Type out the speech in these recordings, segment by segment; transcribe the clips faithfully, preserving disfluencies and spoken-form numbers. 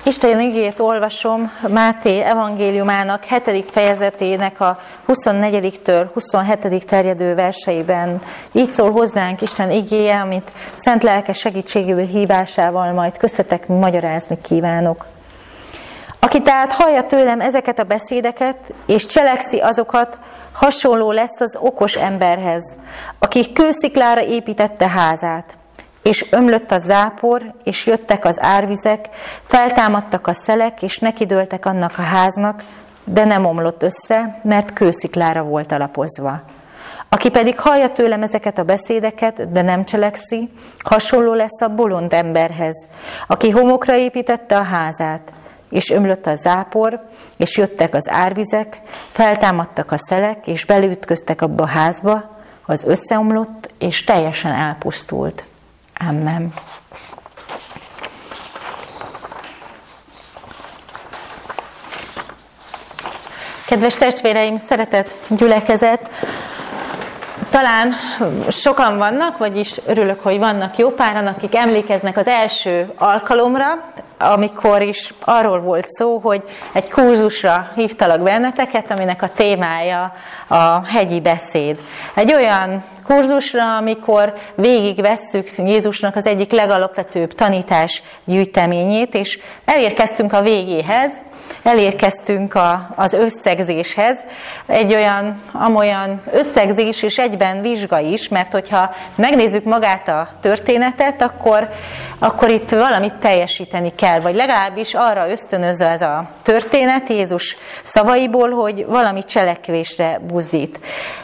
Isten igéjét olvasom Máté evangéliumának hetedik fejezetének a huszonnegyedik-től huszonhetedik terjedő verseiben. Így szól hozzánk Isten igéje, amit szent lelke segítségével hívásával majd köztetek magyarázni kívánok. Aki tehát hallja tőlem ezeket a beszédeket, és cselekszi azokat, hasonló lesz az okos emberhez, aki kősziklára építette házát. És ömlött a zápor, és jöttek az árvizek, feltámadtak a szelek, és nekidőltek annak a háznak, de nem omlott össze, mert kősziklára volt alapozva. Aki pedig hallja tőlem ezeket a beszédeket, de nem cselekszi, hasonló lesz a bolond emberhez, aki homokra építette a házát, és ömlött a zápor, és jöttek az árvizek, feltámadtak a szelek, és beleütköztek abba a házba, az összeomlott, és teljesen elpusztult. Amen. Kedves testvéreim, szeretett gyülekezet! Talán sokan vannak, vagyis örülök, hogy vannak jó páran, akik emlékeznek az első alkalomra, amikor is arról volt szó, hogy egy kurzusra hívtalak benneteket, aminek a témája a hegyi beszéd. Egy olyan kurzusra, amikor végigvesszük Jézusnak az egyik legalapvetőbb tanítás gyűjteményét, és elérkeztünk a végéhez, elérkeztünk a, az összegzéshez, egy olyan, amolyan összegzés és egyben vizsga is, mert hogyha megnézzük magát a történetet, akkor, akkor itt valamit teljesíteni kell, vagy legalábbis arra ösztönözze ez a történet Jézus szavaiból, hogy valami cselekvésre buzdít.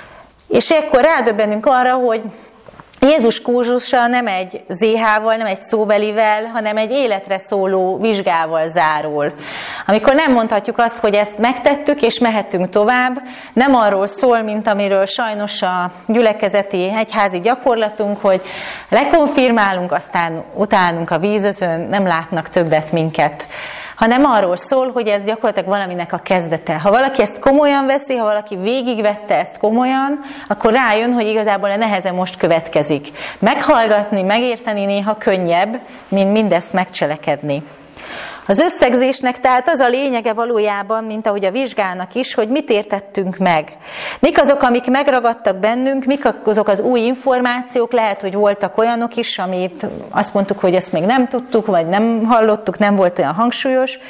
És ekkor rádöbbenünk arra, hogy Jézus kurzusa nem egy zé há-val, nem egy szóbelivel, hanem egy életre szóló vizsgával zárul. Amikor nem mondhatjuk azt, hogy ezt megtettük és mehetünk tovább, nem arról szól, mint amiről sajnos a gyülekezeti egyházi gyakorlatunk, hogy lekonfirmálunk, aztán utálunk a vízözön, nem látnak többet minket, hanem arról szól, hogy ez gyakorlatilag valaminek a kezdete. Ha valaki ezt komolyan veszi, ha valaki végigvette ezt komolyan, akkor rájön, hogy igazából a neheze most következik. Meghallgatni, megérteni néha könnyebb, mint mindezt megcselekedni. Az összegzésnek tehát az a lényege valójában, mint ahogy a vizsgának is, hogy mit értettünk meg. Mik azok, amik megragadtak bennünk, mik azok az új információk, lehet, hogy voltak olyanok is, amit azt mondtuk, hogy ezt még nem tudtuk, vagy nem hallottuk, nem volt olyan hangsúlyos.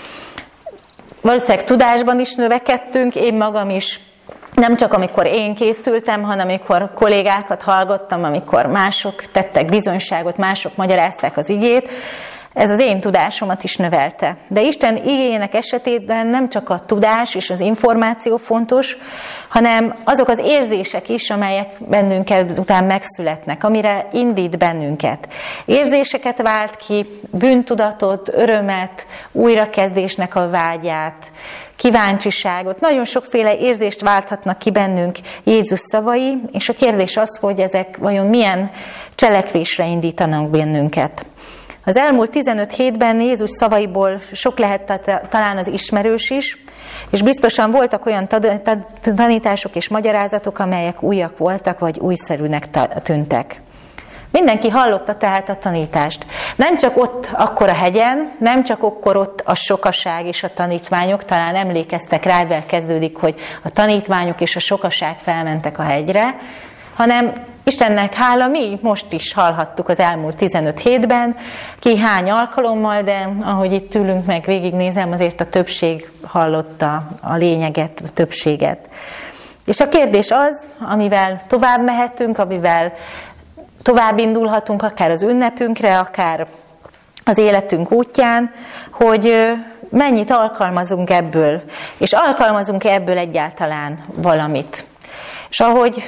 Valószínűleg tudásban is növekedtünk, én magam is. Nem csak amikor én készültem, hanem amikor kollégákat hallgattam, amikor mások tettek bizonyságot, mások magyarázták az igét. Ez az én tudásomat is növelte. De Isten igéjének esetében nem csak a tudás és az információ fontos, hanem azok az érzések is, amelyek bennünk után megszületnek, amire indít bennünket. Érzéseket vált ki, bűntudatot, örömet, újrakezdésnek a vágyát, kíváncsiságot. Nagyon sokféle érzést válthatnak ki bennünk Jézus szavai, és a kérdés az, hogy ezek vajon milyen cselekvésre indítanak bennünket. Az elmúlt tizenöt hétben Jézus szavaiból sok lehet talán az ismerős is, és biztosan voltak olyan tanítások és magyarázatok, amelyek újak voltak, vagy újszerűnek tűntek. Mindenki hallotta tehát a tanítást. Nem csak ott, akkor a hegyen, nem csak akkor ott a sokaság és a tanítványok, talán emlékeztek rá, mivel kezdődik, hogy a tanítványok és a sokaság felmentek a hegyre, hanem Istennek hála, mi most is hallhattuk az elmúlt tizenöt hétben, ki hány alkalommal, de ahogy itt ülünk meg, végignézem, azért a többség hallotta a lényeget, a többséget. És a kérdés az, amivel tovább mehetünk, amivel tovább indulhatunk, akár az ünnepünkre, akár az életünk útján, hogy mennyit alkalmazunk ebből, és alkalmazunk ebből egyáltalán valamit. És ahogy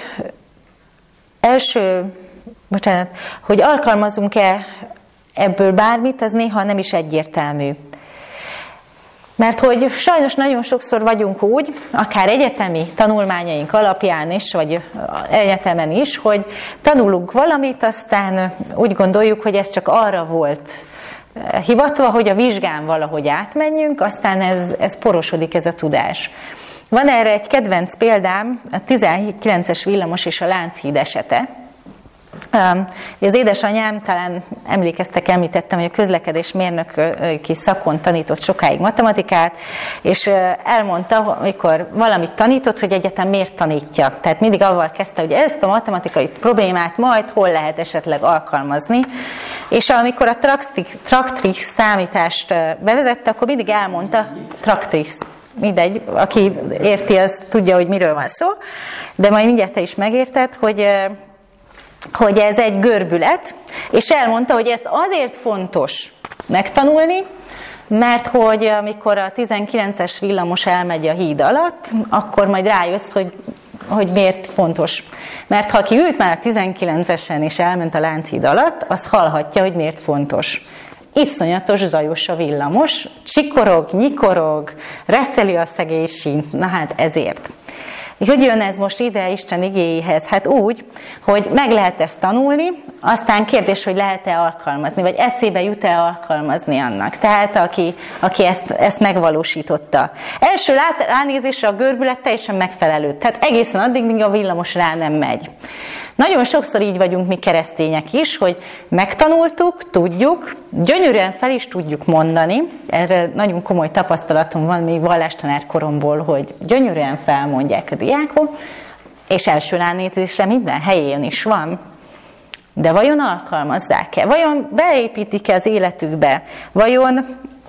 első, bocsánat, hogy alkalmazunk-e ebből bármit, az néha nem is egyértelmű. Mert hogy sajnos nagyon sokszor vagyunk úgy, akár egyetemi tanulmányaink alapján is, vagy egyetemen is, hogy tanulunk valamit, aztán úgy gondoljuk, hogy ez csak arra volt hivatva, hogy a vizsgán valahogy átmenjünk, aztán ez, ez porosodik ez a tudás. Van erre egy kedvenc példám, a tizenkilences villamos és a Lánchíd esete. Az édesanyám, talán emlékeztek, említettem, hogy a közlekedésmérnöki szakon tanított sokáig matematikát, és elmondta, amikor valamit tanított, hogy egyetem miért tanítja. Tehát mindig avval kezdte, hogy ezt a matematikai problémát majd hol lehet esetleg alkalmazni. És amikor a traktrix számítást bevezette, akkor mindig elmondta, traktrix. Mindegy, aki érti, az tudja, hogy miről van szó, de majd mindjárt te is megérted, hogy, hogy ez egy görbület, és elmondta, hogy ezt azért fontos megtanulni, mert hogy amikor a tizenkilences villamos elmegy a híd alatt, akkor majd rájössz, hogy, hogy miért fontos. Mert ha aki ült már a tizenkilencesen és elment a Lánchíd alatt, az hallhatja, hogy miért fontos. Iszonyatos zajos a villamos, csikorog, nyikorog, reszeli a szegély sínt, na hát ezért. Hogy jön ez most ide Isten igéjéhez? Hát úgy, hogy meg lehet ezt tanulni, aztán kérdés, hogy lehet-e alkalmazni, vagy eszébe jut-e alkalmazni annak. Tehát aki, aki ezt, ezt megvalósította. Első ránézésre a görbület teljesen megfelelő. Tehát egészen addig, míg a villamos rá nem megy. Nagyon sokszor így vagyunk mi keresztények is, hogy megtanultuk, tudjuk, gyönyörűen fel is tudjuk mondani. Erre nagyon komoly tapasztalatom van még vallástanár koromból, hogy gyönyörűen felmondják a diákok, és első ránézésre minden helyén is van. De vajon alkalmazzák-e? Vajon beépítik-e az életükbe? Vajon,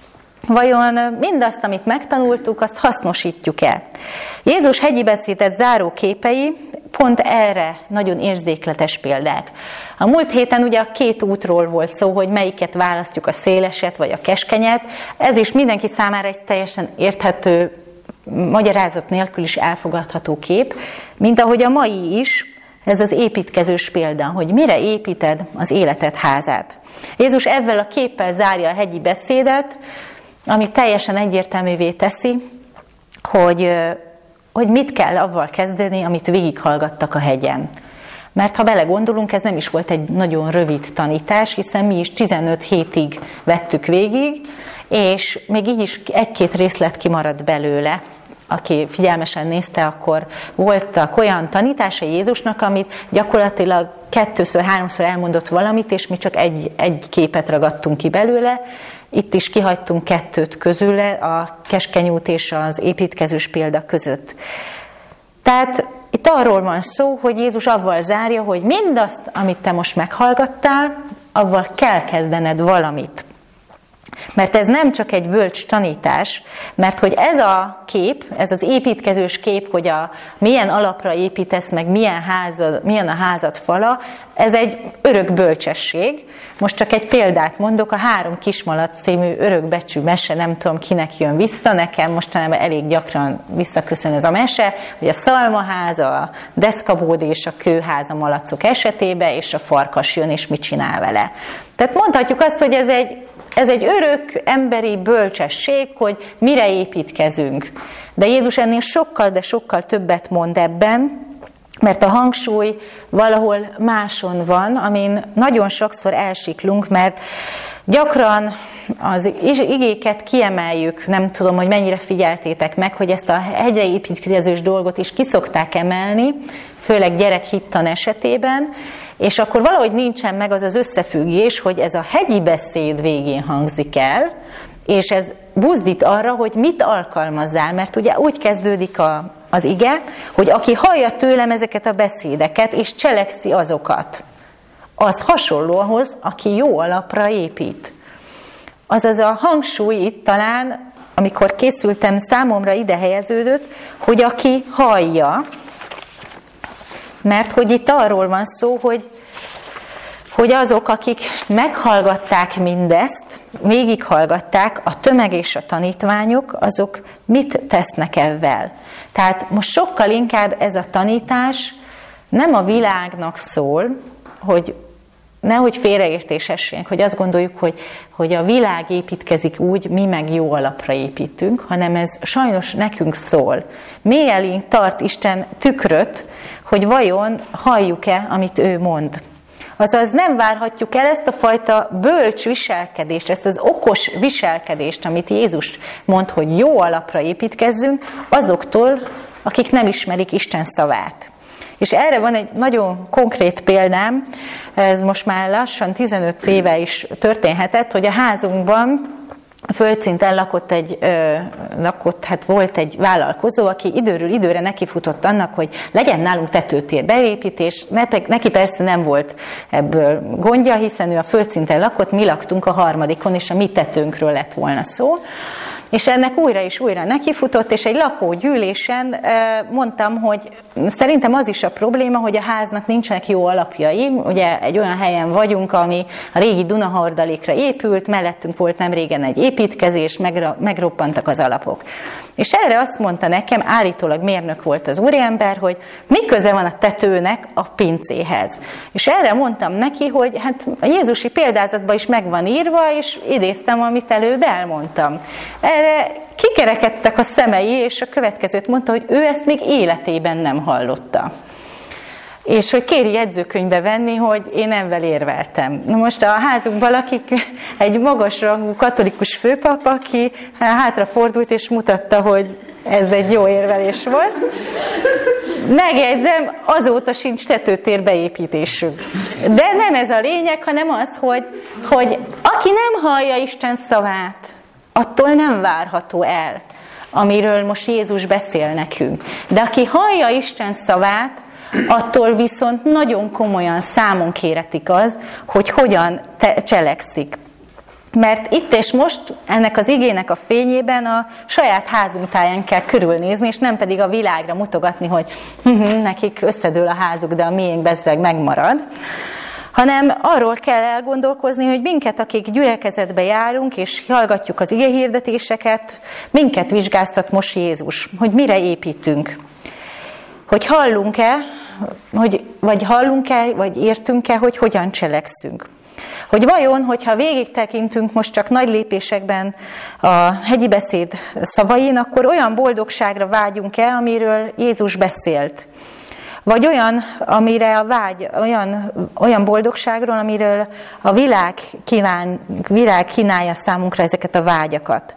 vajon mindazt, amit megtanultuk, azt hasznosítjuk-e? Jézus hegyi beszédet záró képei pont erre nagyon érzékletes példák. A múlt héten ugye a két útról volt szó, hogy melyiket választjuk, a széleset vagy a keskenyet. Ez is mindenki számára egy teljesen érthető, magyarázat nélkül is elfogadható kép, mint ahogy a mai is, ez az építkezős példa, hogy mire építed az életed házát. Jézus ezzel a képpel zárja a hegyi beszédet, ami teljesen egyértelművé teszi, hogy, hogy mit kell avval kezdeni, amit végighallgattak a hegyen. Mert ha belegondolunk, ez nem is volt egy nagyon rövid tanítás, hiszen mi is tizenöt hétig vettük végig, és még így is egy-két részlet kimaradt belőle. Aki figyelmesen nézte, akkor voltak olyan tanításai Jézusnak, amit gyakorlatilag kettőször, háromszor elmondott valamit, és mi csak egy, egy képet ragadtunk ki belőle. Itt is kihagytunk kettőt közül a keskeny út és az építkezős példa között. Tehát itt arról van szó, hogy Jézus avval zárja, hogy mindazt, amit te most meghallgattál, avval kell kezdened valamit. Mert ez nem csak egy bölcs tanítás, mert hogy ez a kép, ez az építkezős kép, hogy a milyen alapra építesz, meg milyen, házad, milyen a házad fala, ez egy örök bölcsesség. Most csak egy példát mondok, a Három kismalac című örökbecsű mese, nem tudom kinek jön vissza, nekem mostanában elég gyakran visszaköszön ez a mese, hogy a szalmaház, a deszkabód és a kőház a malacok esetében, és a farkas jön, és mit csinál vele. Tehát mondhatjuk azt, hogy ez egy Ez egy örök emberi bölcsesség, hogy mire építkezünk. De Jézus ennél sokkal, de sokkal többet mond ebben, mert a hangsúly valahol máson van, amin nagyon sokszor elsiklunk, mert gyakran az igéket kiemeljük, nem tudom, hogy mennyire figyeltétek meg, hogy ezt a hegyre építkezős dolgot is kiszokták emelni, főleg gyerekhittan esetében, és akkor valahogy nincsen meg az az összefüggés, hogy ez a hegyi beszéd végén hangzik el, és ez buzdít arra, hogy mit alkalmazzál, mert ugye úgy kezdődik a, az ige, hogy aki hallja tőlem ezeket a beszédeket, és cselekszi azokat, az hasonló ahhoz, aki jó alapra épít. Azaz a hangsúly itt talán, amikor készültem, számomra ide helyeződött, hogy aki hallja, mert hogy itt arról van szó, hogy, hogy azok, akik meghallgatták mindezt, végighallgatták, a tömeg és a tanítványok, azok mit tesznek ezzel? Tehát most sokkal inkább ez a tanítás nem a világnak szól, hogy nehogy félreértés essénk, hogy azt gondoljuk, hogy, hogy a világ építkezik úgy, mi meg jó alapra építünk, hanem ez sajnos nekünk szól. Mi elénk tart Isten tükröt, hogy vajon halljuk-e, amit ő mond. Azaz nem várhatjuk el ezt a fajta bölcs viselkedést, ezt az okos viselkedést, amit Jézus mond, hogy jó alapra építkezzünk, azoktól, akik nem ismerik Isten szavát. És erre van egy nagyon konkrét példám, ez most már lassan tizenöt éve is történhetett, hogy a házunkban a földszinten lakott egy, ö, lakott, hát volt egy vállalkozó, aki időről időre nekifutott annak, hogy legyen nálunk tetőtér beépítés. Neki persze nem volt ebből gondja, hiszen ő a földszinten lakott, mi laktunk a harmadikon, és a mi tetőnkről lett volna szó. És ennek újra és újra nekifutott, és egy lakógyűlésen mondtam, hogy szerintem az is a probléma, hogy a háznak nincsenek jó alapjai. Ugye egy olyan helyen vagyunk, ami a régi Dunahordalékra épült, mellettünk volt nem régen egy építkezés, megroppantak az alapok. És erre azt mondta nekem, állítólag mérnök volt az úriember, hogy mi köze van a tetőnek a pincéhez. És erre mondtam neki, hogy hát a jézusi példázatban is meg van írva, és idéztem, amit előbb elmondtam. Erre kikerekedtek a szemei, és a következőt mondta, hogy ő ezt még életében nem hallotta. És hogy kéri jegyzőkönyvbe venni, hogy én emvel érveltem. Na most a házunkban lakik egy magasrangú katolikus főpap, aki hátrafordult és mutatta, hogy ez egy jó érvelés volt. Megjegyzem, azóta sincs tetőtér beépítésünk. De nem ez a lényeg, hanem az, hogy, hogy aki nem hallja Isten szavát, attól nem várható el, amiről most Jézus beszél nekünk. De aki hallja Isten szavát, attól viszont nagyon komolyan számon kéretik az, hogy hogyan te- cselekszik. Mert itt és most ennek az igének a fényében a saját házunk táján kell körülnézni, és nem pedig a világra mutogatni, hogy nekik összedől a házuk, de a miénk bezzeg megmarad. Hanem arról kell elgondolkozni, hogy minket, akik gyülekezetbe járunk, és hallgatjuk az igehirdetéseket, minket vizsgáztat most Jézus, hogy mire építünk. Hogy hallunk-e, hogy, vagy hallunk-e, vagy értünk-e, hogy hogyan cselekszünk. Hogy vajon, hogyha végig tekintünk most csak nagy lépésekben a hegyi beszéd szavain, akkor olyan boldogságra vágyunk-e, amiről Jézus beszélt. Vagy olyan, amire a vágy, olyan, olyan boldogságról, amiről a világ, kíván, világ kínálja számunkra ezeket a vágyakat.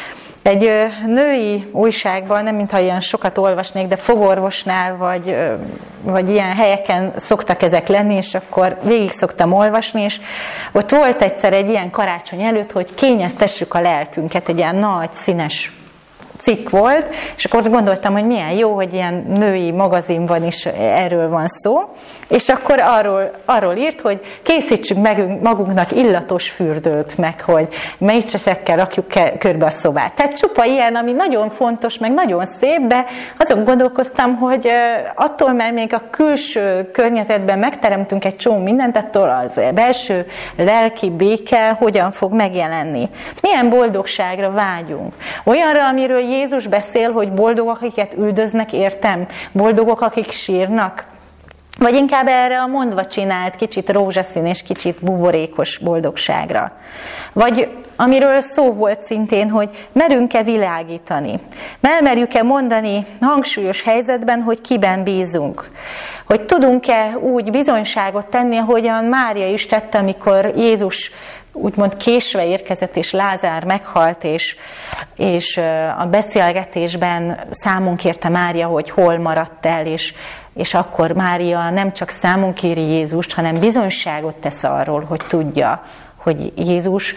Egy ö, női újságban, nem mintha ilyen sokat olvasnék, de fogorvosnál, vagy, ö, vagy ilyen helyeken szoktak ezek lenni, és akkor végig szoktam olvasni, és ott volt egyszer egy ilyen karácsony előtt, hogy kényeztessük a lelkünket, egy ilyen nagy, színes cikk volt, és akkor gondoltam, hogy milyen jó, hogy ilyen női magazinban is erről van szó, és akkor arról, arról írt, hogy készítsünk meg magunknak illatos fürdőt, meg hogy mécsesekkel rakjuk körbe a szobát. Tehát csupa ilyen, ami nagyon fontos, meg nagyon szép, de azon gondolkoztam, hogy attól, mert még a külső környezetben megteremtünk egy csomó mindent, attól az belső lelki béke hogyan fog megjelenni. Milyen boldogságra vágyunk? Olyanra, amiről Jézus beszél, hogy boldogok, akiket üldöznek, értem? Boldogok, akik sírnak? Vagy inkább erre a mondva csinált, kicsit rózsaszín és kicsit buborékos boldogságra? Vagy amiről szó volt szintén, hogy merünk-e világítani? Mermerjük-e mondani hangsúlyos helyzetben, hogy kiben bízunk? Hogy tudunk-e úgy bizonyságot tenni, ahogyan Mária is tette, amikor Jézus úgymond késve érkezett, és Lázár meghalt, és, és a beszélgetésben számon kérte Mária, hogy hol maradt el, és, és akkor Mária nem csak számon kéri Jézust, hanem bizonyságot tesz arról, hogy tudja, hogy Jézus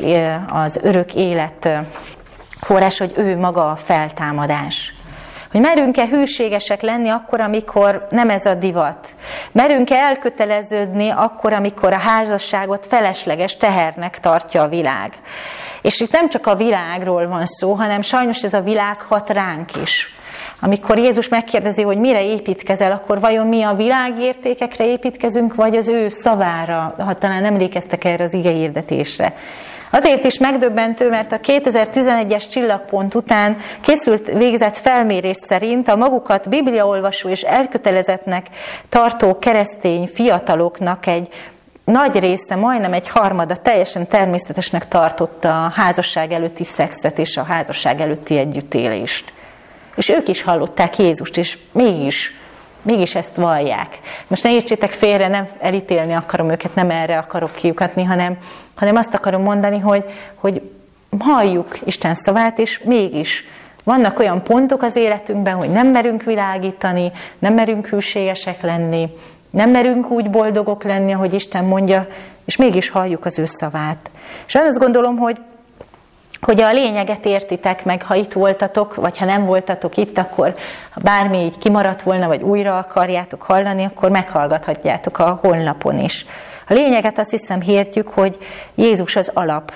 az örök élet forrás, hogy ő maga a feltámadás. Hogy merünk-e hűségesek lenni akkor, amikor nem ez a divat? Merünk-e elköteleződni akkor, amikor a házasságot felesleges tehernek tartja a világ? És itt nem csak a világról van szó, hanem sajnos ez a világ hat ránk is. Amikor Jézus megkérdezi, hogy mire építkezel, akkor vajon mi a világértékekre építkezünk, vagy az ő szavára, ha talán emlékeztek erre az igehirdetésre. Azért is megdöbbentő, mert a kétezer-tizenegyes Csillagpont után készült végzett felmérés szerint a magukat bibliaolvasó és elkötelezettnek tartó keresztény fiataloknak egy nagy része, majdnem egy harmada teljesen természetesnek tartotta a házasság előtti szexet és a házasság előtti együttélést. És ők is hallották Jézust, és mégis, mégis ezt vallják. Most ne értsétek félre, nem elítélni akarom őket, nem erre akarok kiukatni, hanem, hanem azt akarom mondani, hogy, hogy halljuk Isten szavát, és mégis Vannak olyan pontok az életünkben, hogy nem merünk világítani, nem merünk hűségesek lenni, nem merünk úgy boldogok lenni, ahogy Isten mondja, és mégis halljuk az ő szavát. És azt gondolom, hogy, hogy a lényeget értitek meg, ha itt voltatok, vagy ha nem voltatok itt, akkor ha bármi így kimaradt volna, vagy újra akarjátok hallani, akkor meghallgathatjátok a honlapon is. A lényeget azt hiszem értjük, hogy Jézus az alap.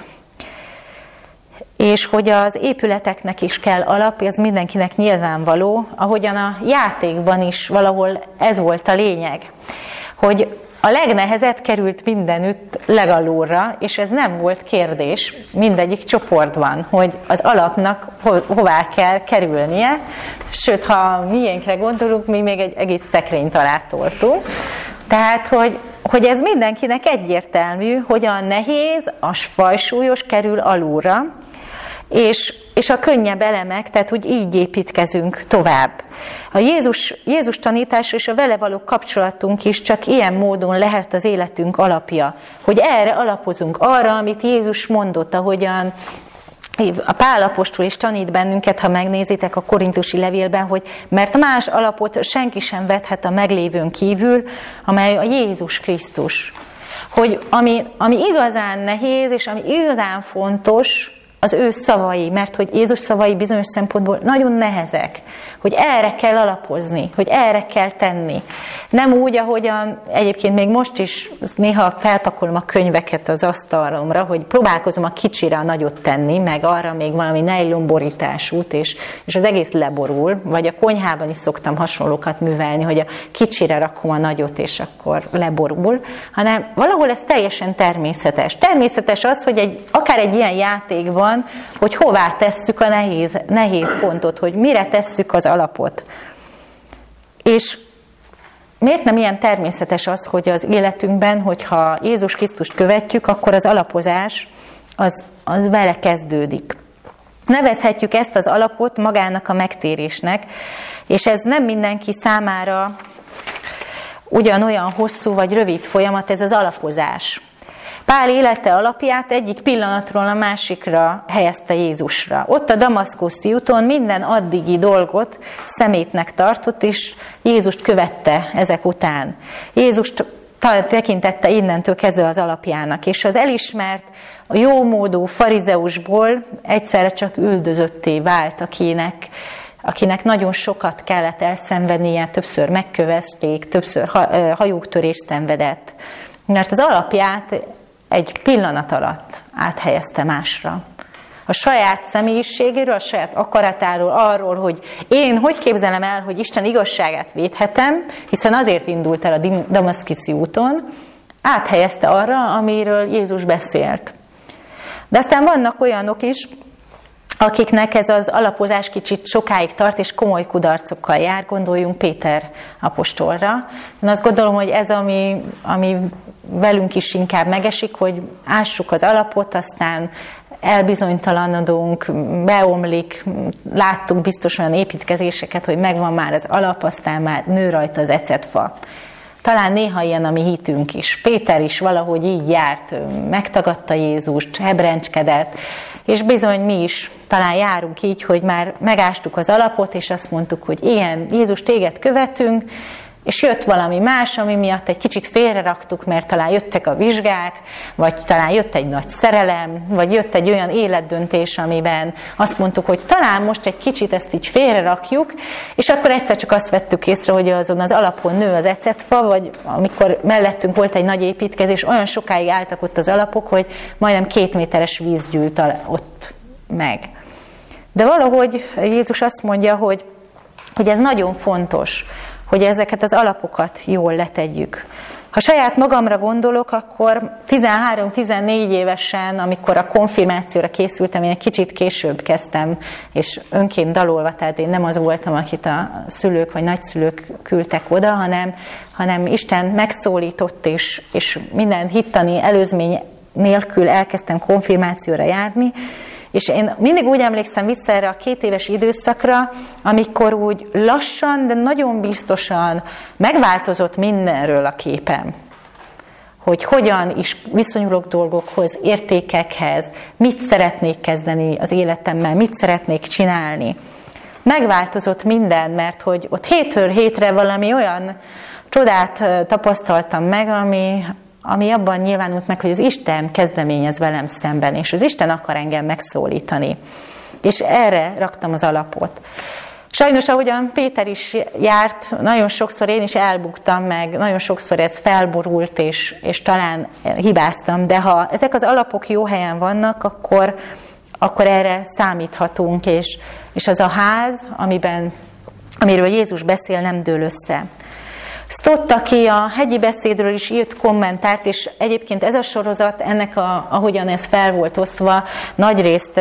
És hogy az épületeknek is kell alap, ez mindenkinek nyilvánvaló, ahogyan a játékban is valahol ez volt a lényeg. Hogy a legnehezebb került mindenütt legalulra, és ez nem volt kérdés mindegyik csoportban, hogy az alapnak ho- hová kell kerülnie, sőt, ha miénkre gondolunk, mi még egy egész szekrényt alá toltunk. Tehát, hogy, hogy ez mindenkinek egyértelmű, hogy a nehéz, a fajsúlyos kerül alulra, és, és a könnyebb elemek, tehát úgy így építkezünk tovább. A Jézus, Jézus tanítása és a vele való kapcsolatunk is csak ilyen módon lehet az életünk alapja, hogy erre alapozunk, arra, amit Jézus mondott, ahogyan a Pál apostol is tanít bennünket, ha megnézitek a korintusi levélben, hogy mert más alapot senki sem vethet a meglévőn kívül, amely a Jézus Krisztus. Hogy ami, ami igazán nehéz, és ami igazán fontos, az ő szavai, mert hogy Jézus szavai bizonyos szempontból nagyon nehezek, hogy erre kell alapozni, hogy erre kell tenni. Nem úgy, ahogyan egyébként még most is néha felpakolom a könyveket az asztalomra, hogy próbálkozom a kicsire a nagyot tenni, meg arra még valami nejlonborításút, és, és az egész leborul, vagy a konyhában is szoktam hasonlókat művelni, hogy a kicsire rakom a nagyot, és akkor leborul, hanem valahol ez teljesen természetes. Természetes az, hogy egy, akár egy ilyen játékban, hogy hová tesszük a nehéz, nehéz pontot, hogy mire tesszük az alapot. És miért nem ilyen természetes az, hogy az életünkben, hogyha Jézus Krisztust követjük, akkor az alapozás az, az vele kezdődik. Nevezhetjük ezt az alapot magának a megtérésnek, és ez nem mindenki számára ugyanolyan hosszú vagy rövid folyamat, ez az alapozás. Pál élete alapját egyik pillanatról a másikra helyezte Jézusra. Ott a Damaszkuszi úton minden addigi dolgot szemétnek tartott, és Jézust követte ezek után. Jézust tekintette innentől kezdve az alapjának, és az elismert, a jómódú farizeusból egyszerre csak üldözötté vált, akinek, akinek nagyon sokat kellett elszenvednie, többször megkövezték, többször hajótörést szenvedett. Mert az alapját egy pillanat alatt áthelyezte másra. A saját személyiségéről, a saját akaratáról, arról, hogy én hogy képzelem el, hogy Isten igazságát védhetem, hiszen azért indult el a Damaszkuszi úton, áthelyezte arra, amiről Jézus beszélt. De aztán vannak olyanok is, akiknek ez az alapozás kicsit sokáig tart, és komoly kudarcokkal jár, gondoljunk Péter apostolra. Én azt gondolom, hogy ez, ami, ami velünk is inkább megesik, hogy ássuk az alapot, aztán elbizonytalanodunk, beomlik, láttuk biztos olyan építkezéseket, hogy megvan már az alap, aztán már nő rajta az ecetfa. Talán néha ilyen a mi hitünk is. Péter is valahogy így járt, megtagadta Jézust, hebrencskedett, és bizony mi is talán járunk így, hogy már megástuk az alapot, és azt mondtuk, hogy igen, Jézus, téged követünk, és jött valami más, ami miatt egy kicsit félreraktuk, mert talán jöttek a vizsgák, vagy talán jött egy nagy szerelem, vagy jött egy olyan életdöntés, amiben azt mondtuk, hogy talán most egy kicsit ezt így félrerakjuk, és akkor egyszer csak azt vettük észre, hogy azon az alapon nő az ecetfa, vagy amikor mellettünk volt egy nagy építkezés, olyan sokáig álltak ott az alapok, hogy majdnem két méteres víz gyűlt ott meg. De valahogy Jézus azt mondja, hogy, hogy ez nagyon fontos, hogy ezeket az alapokat jól letegyük. Ha saját magamra gondolok, akkor tizenhárom-tizennégy évesen, amikor a konfirmációra készültem, én egy kicsit később kezdtem, és önként dalolva, tehát én nem az voltam, akit a szülők vagy nagyszülők küldtek oda, hanem, hanem Isten megszólított, és, és minden hittani előzmény nélkül elkezdtem konfirmációra járni, és én mindig úgy emlékszem vissza erre a két éves időszakra, amikor úgy lassan, de nagyon biztosan megváltozott mindenről a képem. Hogy hogyan is viszonyulok dolgokhoz, értékekhez, mit szeretnék kezdeni az életemmel, mit szeretnék csinálni. megváltozott minden, mert hogy ott hétről hétre valami olyan csodát tapasztaltam meg, ami, ami abban nyilvánult meg, hogy az Isten kezdeményez velem szemben, és az Isten akar engem megszólítani. És erre raktam az alapot. Sajnos, ahogyan Péter is járt, nagyon sokszor én is elbuktam meg, nagyon sokszor ez felborult, és, és talán hibáztam, de ha ezek az alapok jó helyen vannak, akkor, akkor erre számíthatunk, és, és az a ház, amiben, amiről Jézus beszél, nem dől össze. Stott, aki a hegyi beszédről is írt kommentárt, és egyébként ez a sorozat, ennek a, ahogyan ez fel volt osztva, nagyrészt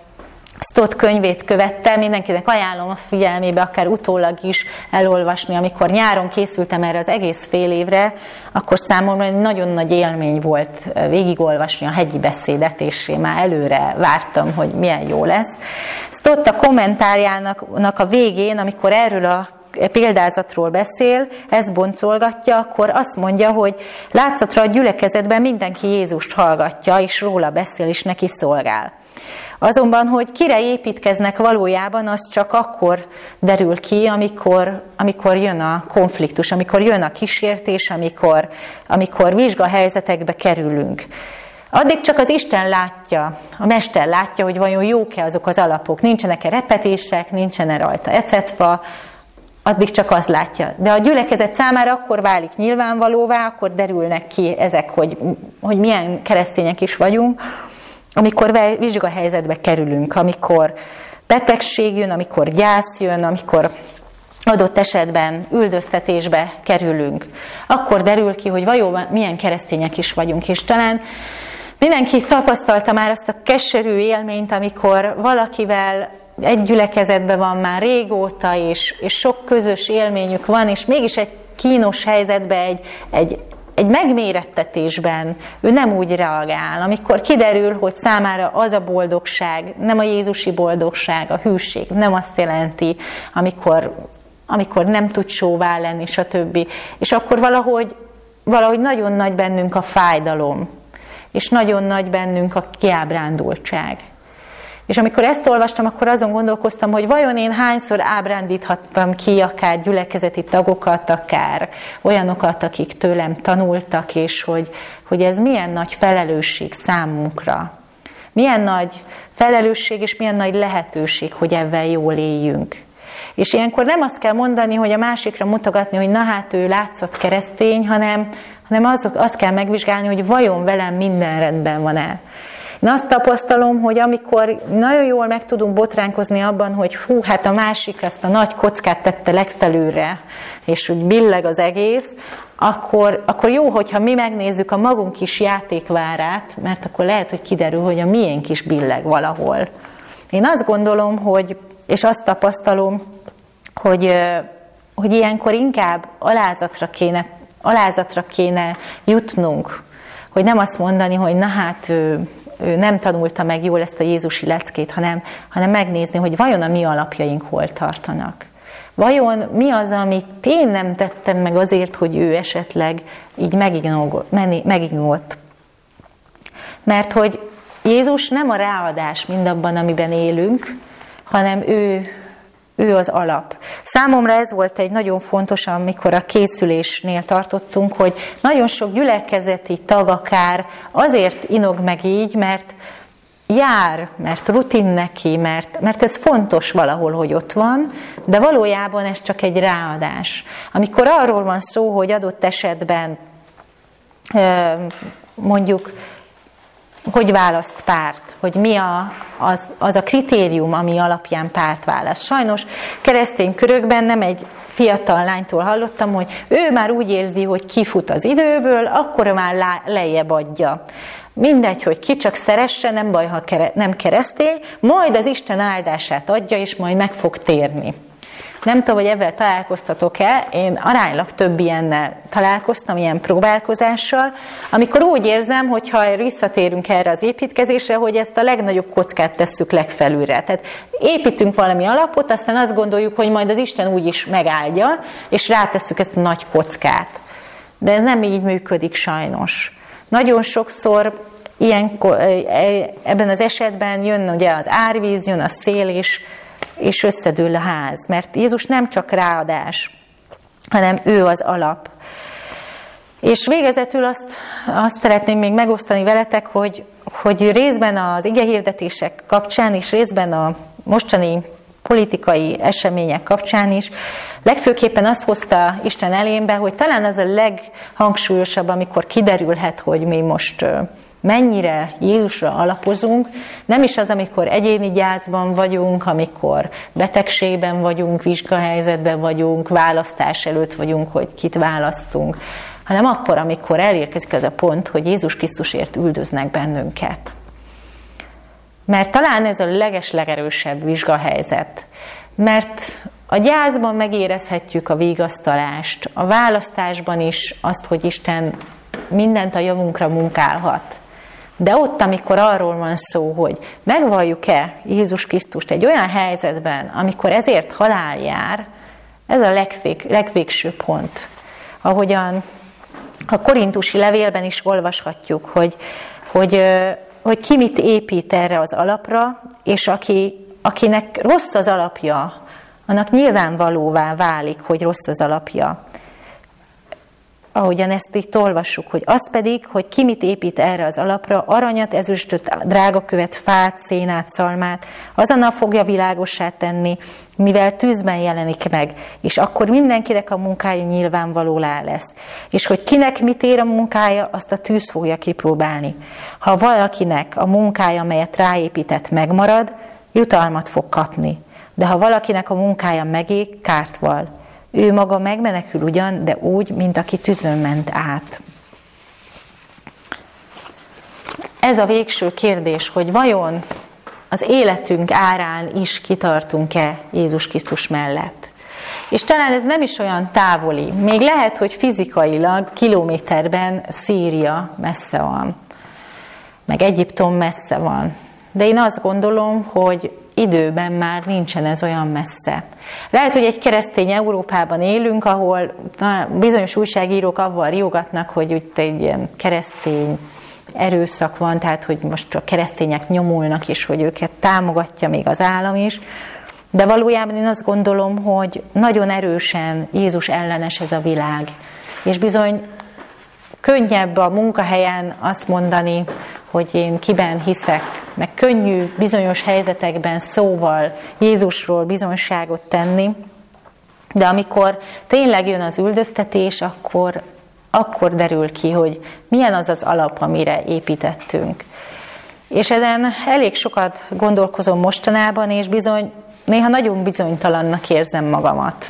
Stott könyvét követte, mindenkinek ajánlom a figyelmébe, akár utólag is elolvasni. Amikor nyáron készültem erre az egész fél évre, akkor számomra egy nagyon nagy élmény volt végigolvasni a hegyi beszédet, és én már előre vártam, hogy milyen jó lesz. Stott a kommentárjának a végén, amikor erről a példázatról beszél, ezt boncolgatja, akkor azt mondja, hogy látszatra a gyülekezetben mindenki Jézust hallgatja, és róla beszél, és neki szolgál. Azonban, hogy kire építkeznek valójában, az csak akkor derül ki, amikor, amikor jön a konfliktus, amikor jön a kísértés, amikor, amikor vizsgahelyzetekbe kerülünk. Addig csak az Isten látja, a Mester látja, hogy vajon jók-e azok az alapok, nincsenek-e repetések, nincsen-e rajta ecetfa, addig csak azt látja. De a gyülekezet számára akkor válik nyilvánvalóvá, akkor derülnek ki ezek, hogy, hogy milyen keresztények is vagyunk, amikor vizsgahelyzetbe kerülünk, amikor betegség jön, amikor gyász jön, amikor adott esetben üldöztetésbe kerülünk, akkor derül ki, hogy vajon milyen keresztények is vagyunk. És talán mindenki tapasztalta már azt a keserű élményt, amikor valakivel egy gyülekezetben van már régóta, és, és sok közös élményük van, és mégis egy kínos helyzetben, egy, egy Egy megmérettetésben ő nem úgy reagál, amikor kiderül, hogy számára az a boldogság, nem a jézusi boldogság, a hűség, nem azt jelenti, amikor, amikor nem tud sóvá lenni, stb. És akkor valahogy, valahogy nagyon nagy bennünk a fájdalom, és nagyon nagy bennünk a kiábrándultság. És amikor ezt olvastam, akkor azon gondolkoztam, hogy vajon én hányszor ábrándíthattam ki akár gyülekezeti tagokat, akár olyanokat, akik tőlem tanultak, és hogy, hogy ez milyen nagy felelősség számunkra. Milyen nagy felelősség, és milyen nagy lehetőség, hogy ebben jól éljünk. És ilyenkor nem azt kell mondani, hogy a másikra mutogatni, hogy na hát ő látszat keresztény, hanem, hanem az, azt kell megvizsgálni, hogy vajon velem minden rendben van-e. Én azt tapasztalom, hogy amikor nagyon jól meg tudunk botránkozni abban, hogy hú, hát a másik ezt a nagy kockát tette legfelülre, és úgy billeg az egész, akkor, akkor jó, hogyha mi megnézzük a magunk kis játékvárát, mert akkor lehet, hogy kiderül, hogy a miénk is billeg valahol. Én azt gondolom, hogy, és azt tapasztalom, hogy, hogy ilyenkor inkább alázatra kéne, alázatra kéne jutnunk, hogy nem azt mondani, hogy na hát ő, ő nem tanulta meg jól ezt a jézusi leckét, hanem, hanem megnézni, hogy vajon a mi alapjaink hol tartanak. Vajon mi az, amit én nem tettem meg azért, hogy ő esetleg így megignólt. Mert hogy Jézus nem a ráadás mindabban, amiben élünk, hanem ő, ő az alap. Számomra ez volt egy nagyon fontos, amikor a készülésnél tartottunk, hogy nagyon sok gyülekezeti tag akár azért inog meg így, mert jár, mert rutin neki, mert, mert ez fontos valahol, hogy ott van, de valójában ez csak egy ráadás. Amikor arról van szó, hogy adott esetben mondjuk, hogy választ párt, hogy mi a, az, az a kritérium, ami alapján párt választ. Sajnos keresztény körökben nem egy fiatal lánytól hallottam, hogy ő már úgy érzi, hogy kifut az időből, akkor már lejjebb adja. Mindegy, hogy ki csak szeresse, nem baj, ha nem keresztény, majd az Isten áldását adja, és majd meg fog térni. Nem tudom, hogy ebben találkoztatok-e, én aránylag több ilyennel találkoztam, ilyen próbálkozással, amikor úgy érzem, hogy ha visszatérünk erre az építkezésre, hogy ezt a legnagyobb kockát tesszük legfelülre. Tehát építünk valami alapot, aztán azt gondoljuk, hogy majd az Isten úgyis megáldja, és rátesszük ezt a nagy kockát. De ez nem így működik sajnos. Nagyon sokszor ilyen, ebben az esetben jön ugye az árvíz, jön a szél, és és összedől a ház. Mert Jézus nem csak ráadás, hanem ő az alap. És végezetül azt, azt szeretném még megosztani veletek, hogy, hogy részben az igehirdetések kapcsán, és részben a mostani politikai események kapcsán is legfőképpen azt hozta Isten elémbe, hogy talán az a leghangsúlyosabb, amikor kiderülhet, hogy mi most mennyire Jézusra alapozunk, nem is az, amikor egyéni gyászban vagyunk, amikor betegségben vagyunk, vizsgahelyzetben vagyunk, választás előtt vagyunk, hogy kit választunk, hanem akkor, amikor elérkezik az a pont, hogy Jézus Krisztusért üldöznek bennünket. Mert talán ez a leges-legerősebb vizsgahelyzet. Mert a gyászban megérezhetjük a vigasztalást, a választásban is azt, hogy Isten mindent a javunkra munkálhat. De ott, amikor arról van szó, hogy megvalljuk-e Jézus Krisztust egy olyan helyzetben, amikor ezért halál jár, ez a legvég, legvégső pont. Ahogyan a korintusi levélben is olvashatjuk, hogy, hogy, hogy ki mit épít erre az alapra, és aki, akinek rossz az alapja, annak nyilvánvalóvá válik, hogy rossz az alapja. Ahogyan ezt itt olvassuk, hogy az pedig, hogy ki mit épít erre az alapra, aranyat, ezüstöt, drágakövet, fát, szénát, szalmát, az a nap fogja világossá tenni, mivel tűzben jelenik meg, és akkor mindenkinek a munkája nyilvánvalóvá lesz. És hogy kinek mit ér a munkája, azt a tűz fogja kipróbálni. Ha valakinek a munkája, amelyet ráépített, megmarad, jutalmat fog kapni. De ha valakinek a munkája megég, kárt val. Ő maga megmenekül ugyan, de úgy, mint aki tűzön ment át. Ez a végső kérdés, hogy vajon az életünk árán is kitartunk-e Jézus Krisztus mellett. És talán ez nem is olyan távoli. Még lehet, hogy fizikailag kilométerben Szíria messze van, meg Egyiptom messze van. De én azt gondolom, hogy időben már nincsen ez olyan messze. Lehet, hogy egy keresztény Európában élünk, ahol na, bizonyos újságírók avval riogatnak, hogy itt egy ilyen keresztény erőszak van, tehát hogy most a keresztények nyomulnak, és hogy őket támogatja még az állam is. De valójában én azt gondolom, hogy nagyon erősen Jézus ellenes ez a világ. És bizony könnyebb a munkahelyen azt mondani, hogy én kiben hiszek, meg könnyű bizonyos helyzetekben szóval Jézusról bizonyságot tenni, de amikor tényleg jön az üldöztetés, akkor, akkor derül ki, hogy milyen az az alap, amire építettünk. És ezen elég sokat gondolkozom mostanában, és bizony, néha nagyon bizonytalannak érzem magamat.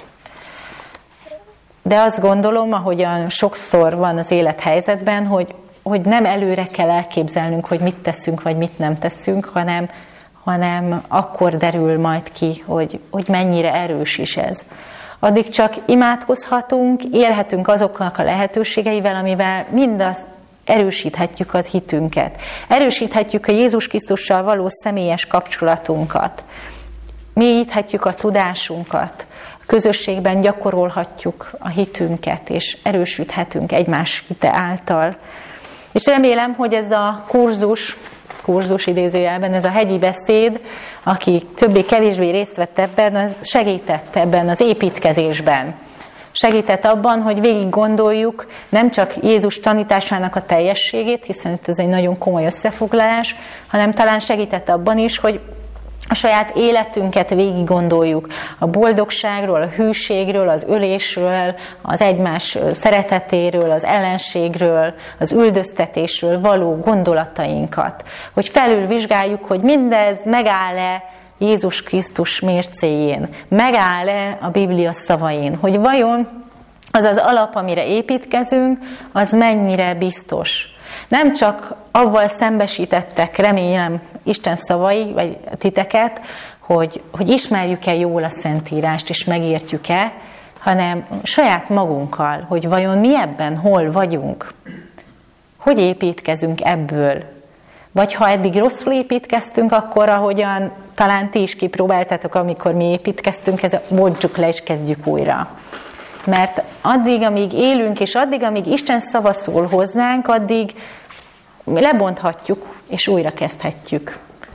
De azt gondolom, ahogyan sokszor van az élethelyzetben, hogy hogy nem előre kell elképzelnünk, hogy mit teszünk, vagy mit nem teszünk, hanem, hanem akkor derül majd ki, hogy, hogy mennyire erős is ez. Addig csak imádkozhatunk, élhetünk azoknak a lehetőségeivel, amivel mindazt erősíthetjük a hitünket. Erősíthetjük a Jézus Krisztussal való személyes kapcsolatunkat. Mélyíthetjük a tudásunkat. A közösségben gyakorolhatjuk a hitünket, és erősíthetünk egymás hite által. És remélem, hogy ez a kurzus, kurzus idézőjelben, ez a hegyi beszéd, aki többé-kevésbé részt vett ebben, az segített ebben az építkezésben. Segített abban, hogy végig gondoljuk nem csak Jézus tanításának a teljességét, hiszen itt ez egy nagyon komoly összefoglalás, hanem talán segített abban is, hogy a saját életünket végig gondoljuk. A boldogságról, a hűségről, az ölésről, az egymás szeretetéről, az ellenségről, az üldöztetésről való gondolatainkat. Hogy felülvizsgáljuk, hogy mindez megáll-e Jézus Krisztus mércéjén, megáll-e a Biblia szavain, hogy vajon az az alap, amire építkezünk, az mennyire biztos. Nem csak avval szembesítettek, remélem, Isten szavai, vagy titeket, hogy, hogy ismerjük-e jól a Szentírást, és megértjük-e, hanem saját magunkkal, hogy vajon mi ebben hol vagyunk. Hogy építkezünk ebből? Vagy ha eddig rosszul építkeztünk, akkor ahogyan talán ti is kipróbáltátok, amikor mi építkeztünk, ez a bodzsuk le és kezdjük újra. Mert addig, amíg élünk, és addig, amíg Isten szava szól hozzánk, addig lebonthatjuk, és újra kezdhetjük.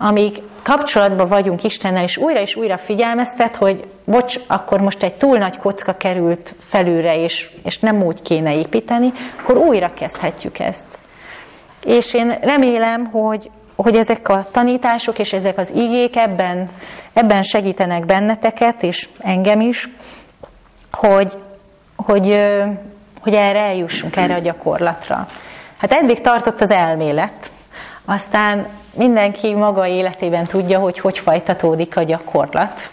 amíg kapcsolatban vagyunk Istennel, és újra és újra figyelmeztet, hogy bocs, akkor most egy túl nagy kocka került felülre, és, és nem úgy kéne építeni, akkor újra kezdhetjük ezt. És én remélem, hogy, hogy ezek a tanítások és ezek az igék ebben, ebben segítenek benneteket, és engem is, hogy, hogy, hogy erre eljussunk, erre a gyakorlatra. Hát eddig tartott az elmélet, aztán mindenki maga életében tudja, hogy hogy folytatódik a gyakorlat,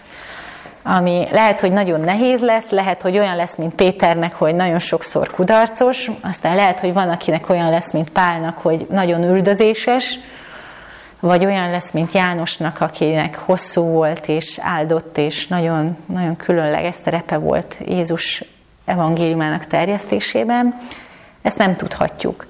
ami lehet, hogy nagyon nehéz lesz, lehet, hogy olyan lesz, mint Péternek, hogy nagyon sokszor kudarcos, aztán lehet, hogy van, akinek olyan lesz, mint Pálnak, hogy nagyon üldözéses, vagy olyan lesz, mint Jánosnak, akinek hosszú volt, és áldott, és nagyon, nagyon különleges szerepe volt Jézus evangéliumának terjesztésében. Ezt nem tudhatjuk.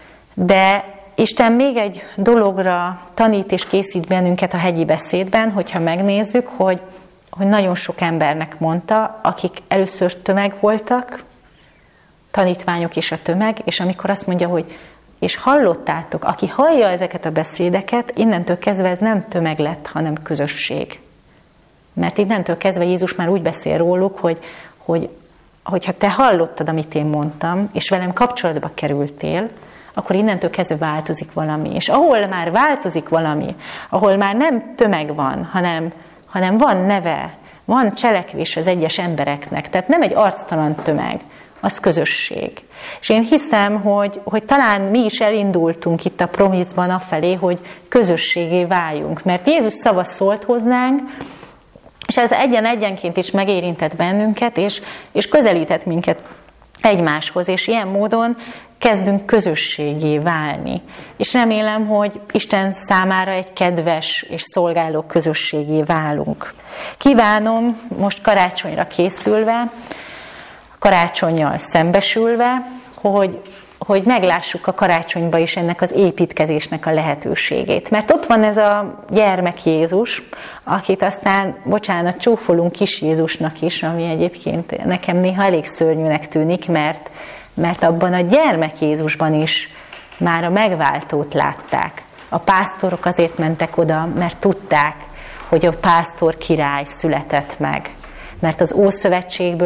De Isten még egy dologra tanít és készít bennünket a hegyi beszédben, hogyha megnézzük, hogy, hogy nagyon sok embernek mondta, akik először tömeg voltak, tanítványok és a tömeg, és amikor azt mondja, hogy és hallottátok, aki hallja ezeket a beszédeket, innentől kezdve ez nem tömeg lett, hanem közösség. Mert innentől kezdve Jézus már úgy beszél róluk, hogy, hogy hogyha te hallottad, amit én mondtam, és velem kapcsolatba kerültél, akkor innentől kezdve változik valami. És ahol már változik valami, ahol már nem tömeg van, hanem, hanem van neve, van cselekvés az egyes embereknek, tehát nem egy arctalan tömeg, az közösség. És én hiszem, hogy, hogy talán mi is elindultunk itt a Promiszban afelé, hogy közösségé váljunk. Mert Jézus szava szólt hozzánk, és ez egyen-egyenként is megérintett bennünket, és, és közelített minket egymáshoz, és ilyen módon kezdünk közösségé válni. És remélem, hogy Isten számára egy kedves és szolgáló közösségé válunk. Kívánom, most karácsonyra készülve, karácsollyal szembesülve, hogy, hogy meglássuk a karácsonyba is ennek az építkezésnek a lehetőségét. Mert ott van ez a gyermek Jézus, akit aztán, bocsánat, csúfolunk kis Jézusnak is, ami egyébként nekem néha elég szörnyűnek tűnik, mert, mert abban a gyermek Jézusban is már a megváltót látták. A pásztorok azért mentek oda, mert tudták, hogy a pásztor király született meg. Mert az Ószövetségből,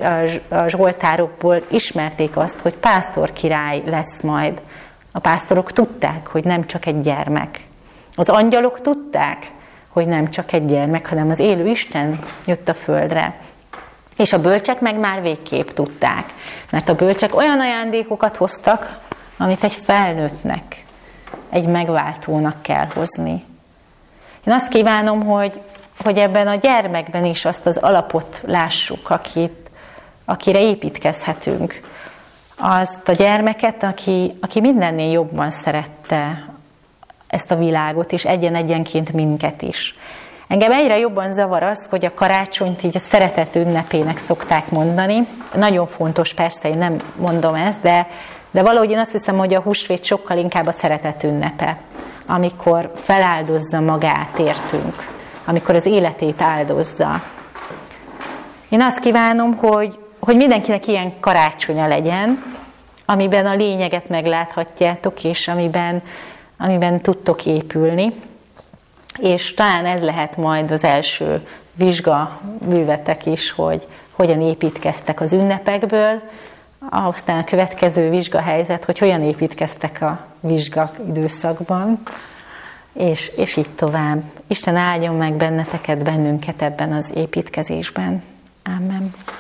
a zsoltárokból ismerték azt, hogy pásztor király lesz majd. A pásztorok tudták, hogy nem csak egy gyermek. Az angyalok tudták, hogy nem csak egy gyermek, hanem az élő Isten jött a földre. És a bölcsek meg már végképp tudták. Mert a bölcsek olyan ajándékokat hoztak, amit egy felnőttnek, egy megváltónak kell hozni. Én azt kívánom, hogy hogy ebben a gyermekben is azt az alapot lássuk, akit, akire építkezhetünk. Azt a gyermeket, aki, aki mindennél jobban szerette ezt a világot, és egyen-egyenként minket is. Engem egyre jobban zavar az, hogy a karácsonyt így a szeretet ünnepének szokták mondani. Nagyon fontos, persze, én nem mondom ezt, de, de valahogy én azt hiszem, hogy a húsvét sokkal inkább a szeretet ünnepe, amikor feláldozza magát értünk, amikor az életét áldozza. Én azt kívánom, hogy, hogy mindenkinek ilyen karácsonya legyen, amiben a lényeget megláthatjátok, és amiben, amiben tudtok épülni. És talán ez lehet majd az első vizsgaművetek is, hogy hogyan építkeztek az ünnepekből, aztán a következő vizsgahelyzet, hogy hogyan építkeztek a vizsga időszakban, és, és így tovább. Isten áldjon meg benneteket, bennünket ebben az építkezésben. Amen.